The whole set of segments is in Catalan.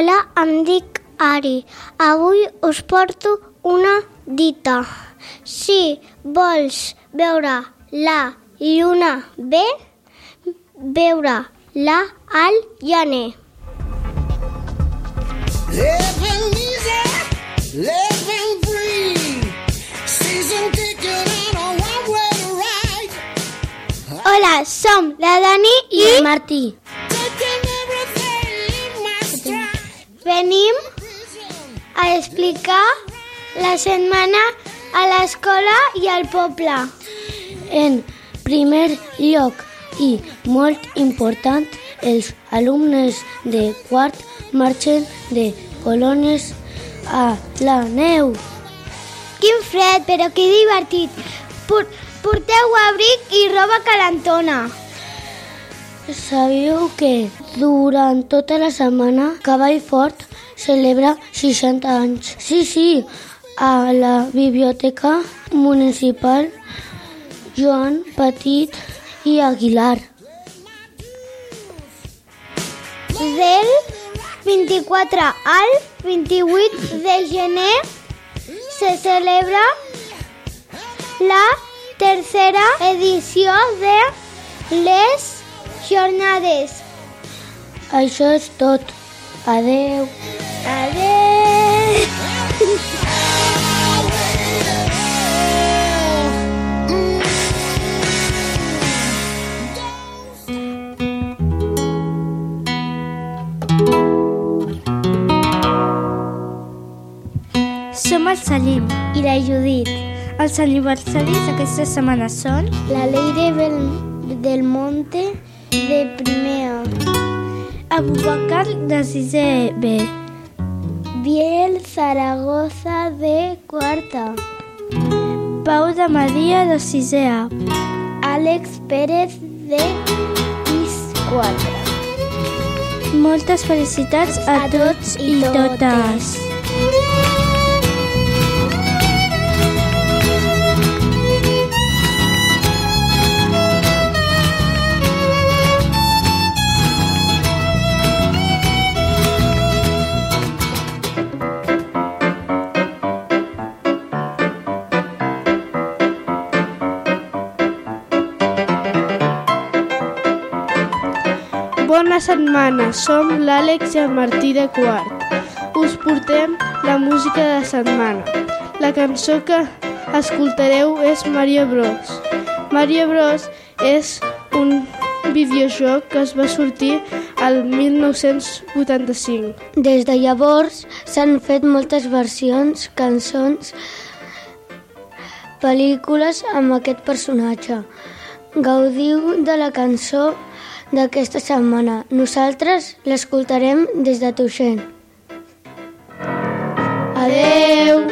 Hola, em dic Ari. Avui us porto una dita. Si vols veure la lluna bé, veure-la al gener. Living easy, living free. Season ticket on a one-way ride. Hola, som la Dani i el Martí. Taking everything in my stride. Venim a explicar la setmana a l'escola i al poble. En primer lloc i molt important, els alumnes de quart marxen de colònies a la neu. Quin fred, però que divertit. Porteu abric i roba calentona. Sabíeu que durant tota la setmana Cavall Fort celebra 60 anys? Sí, a la Biblioteca Municipal Joan Petit i Aguilar. Del 24 al 28 de gener se celebra la tercera edició de les jornades. Això és tot. Adeu. Adeu. Som el Salim I la Judit. Els aniversaris d'aquesta setmana són La Leire del Monte de primer A. Abubakar de 6è B, Biel Zaragoza de quarta. Pau de Maria de 6è A, Àlex Pérez de PIS 4. Moltes felicitats a tots i totes. Bona setmana, som l'Àlex i el Martí de quart. Us portem la música de la setmana. La cançó que escoltareu és Mario Bros. Mario Bros és un videojoc que es va sortir al 1985. Des de llavors s'han fet moltes versions, cançons, pel·lícules amb aquest personatge. Gaudiu de la cançó d'aquesta setmana. Nosaltres l'escoltarem des de Tuixén. Adeu!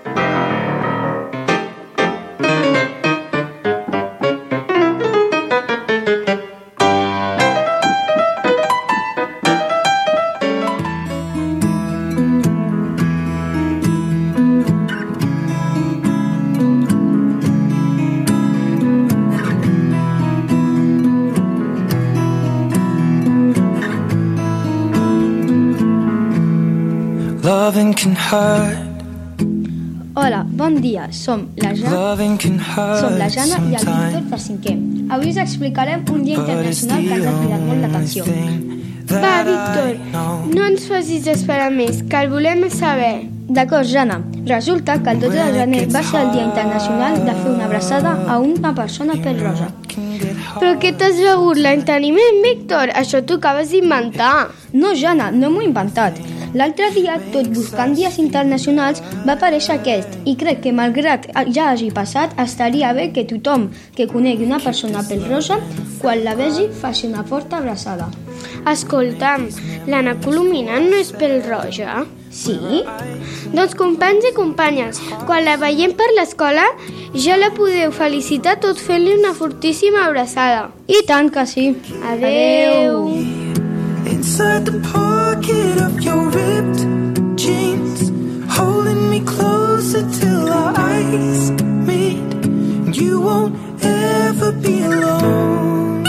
Loving can hurt. Hola, bon dia, som la Jana i el Víctor de 5è. Avui us explicarem un dia internacional que ens ha cridat molt l'atenció. Va, Víctor, no ens facis esperar més, que el volem saber. D'acord, Jana. Resulta que el 12 de gener va ser el dia internacional de fer una abraçada a una persona pèl-rosa. Però què t'has begut, l'enteniment, Víctor? Això t'ho acabes d'inventar. No, Jana, no m'ho he inventat. L'altre dia, tot buscant dies internacionals, va aparèixer aquest i crec que, malgrat ja hagi passat, estaria bé que tothom que conegui una persona pèl-rosa, quan la vegi, faci una forta abraçada. Escolta'm, l'Anna Colomina no és pèl-roja? Sí? Doncs companys i companyes, quan la veiem per l'escola, ja la podeu felicitar tot fent-li una fortíssima abraçada. I tant que sí. Adeu! Inside the pocket of your ripped jeans, holding me closer till our eyes meet. You won't ever be alone.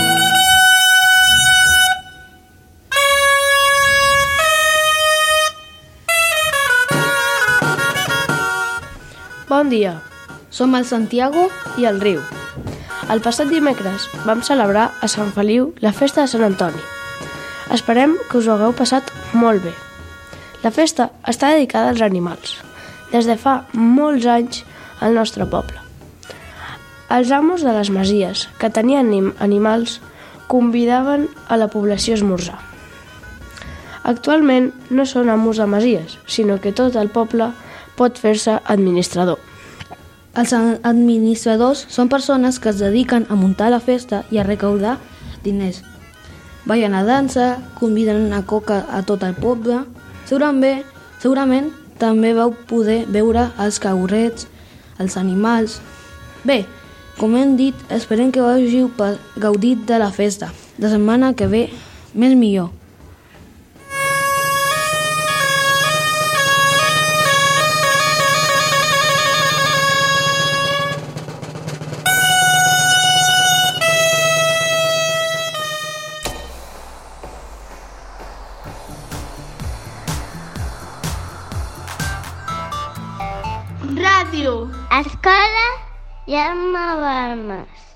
dia, Som el Santiago. i el Riu. El passat dimecres vam celebrar a Sant Feliu la festa de Sant Antoni. Esperem que us ho hagueu passat molt bé. La festa està dedicada als animals, des de fa molts anys al nostre poble. Els amos de les masies, que tenien animals, convidaven a la població a esmorzar. Actualment no són amos de masies, sinó que tot el poble pot fer-se administrador. Els administradors són persones que es dediquen a muntar la festa i a recaudar diners. Ballen a dansa, conviden una coca a tot el poble. Segurament també vau poder veure els caurets, els animals. Bé, com hem dit, esperem que hàgiu gaudit de la festa. La setmana que ve, més millor. Ràdio. Escola Jaume Balmes.